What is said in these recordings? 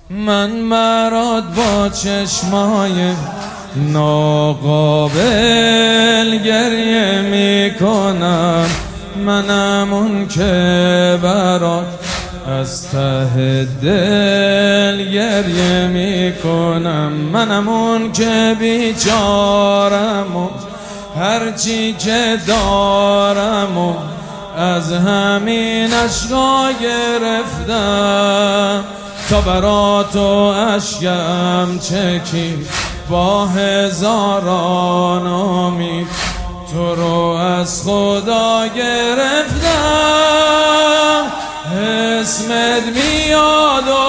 من برات با چشمای ناقابل گریه میکنم، منم اون که برات از ته دل گریه میکنم، منم اون که بیچارم و هرچی که دارم و از همین اشکا گرفتم تا برات و اشکم چکی با هزاران امید تو رو از خدا گرفتم. اسمت میاد و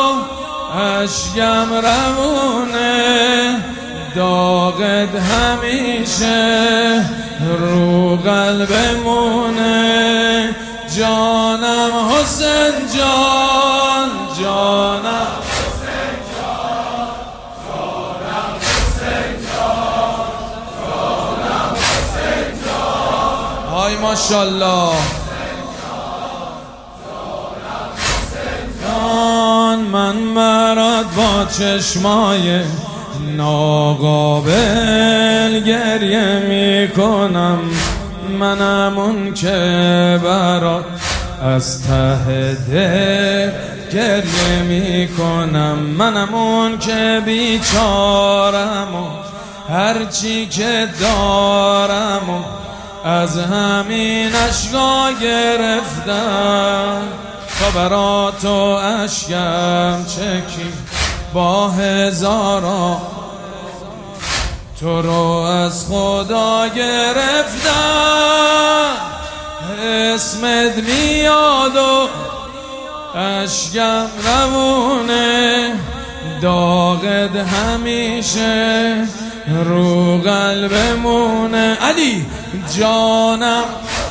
اشکم روونه، داغت همیشه رو قلبمونه. جانم حسین جان، جانم حسین جان، جانم حسین جان، جانم حسین جان. های ماشاءالله. من برات با چشمای ناقابل گریه میکنم، منم اون که برات از ته دل گریه میکنم، منم اون که بیچارم و هرچی که دارم و از همین اشکا گرفتم تا برات و اشکم چکی با هزاران تو رو از خدا گرفتم. اسمت میاد و اشکم روونه، داغت همیشه رو قلبمونه. علی جانم